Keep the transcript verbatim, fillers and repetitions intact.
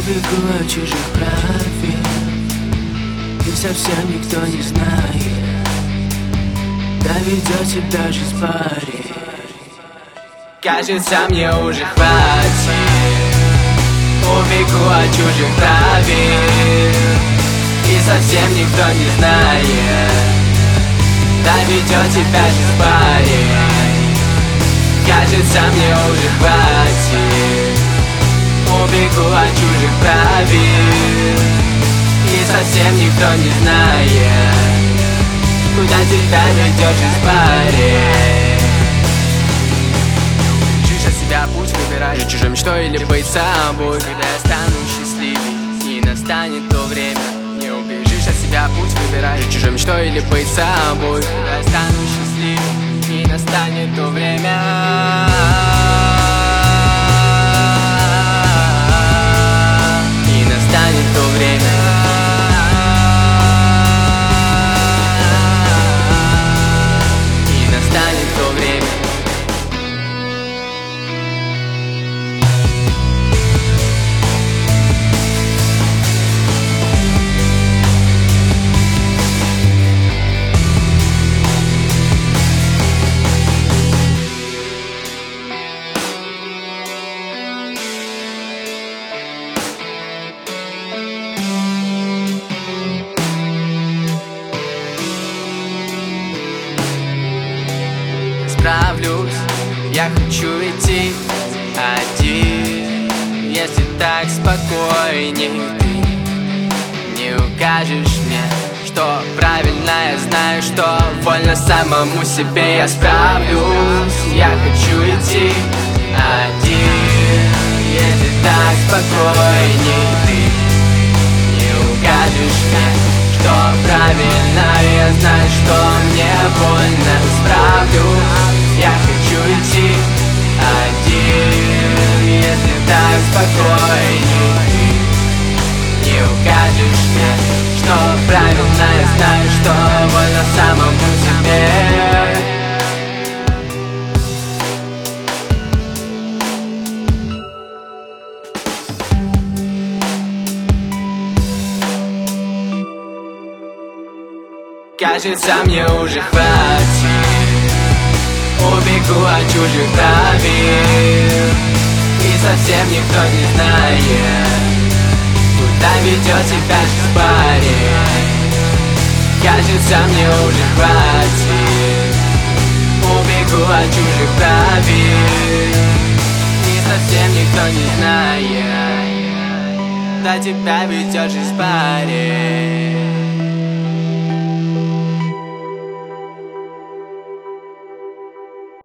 Убегу от чужих правил, и совсем никто не знает, доведется даже спарить. Кажется, мне уже хватит. Убегу от чужих правил, и совсем никто не знает, доведет тебя же спарить. Кажется, мне уже хватит. Убегу от чужих правил, и совсем никто не знает, куда тебя ведет жизнь парень. Жить от себя путь выбирай, жить чужой мечтой или быть собой. Когда я стану счастливей и настанет то время, не убежишь от себя путь выбирай, жить чужой мечтой или быть собой. Когда я стану счастливей и настанет то время, настанет то время, и настанет то время. Справлюсь, я хочу идти один. Если так спокойней ты не укажешь мне, что правильно, я знаю, что вольно самому себе я справлюсь. Я хочу идти один. Если так спокойней ты не укажешь мне, что правильно, я знаю, что мне больно. Справлюсь, я хочу идти один. Если так спокойней ты не укажешь мне, что правильно, я знаю, что больно самому себе. Кажется, мне уже хватит. Убегу от чужих правил, и совсем никто не знает, куда ведет тебя жизнь парень. Кажется, мне уже хватит. Убегу от чужих правил, и совсем никто не знает, куда тебя ведет жизнь парень.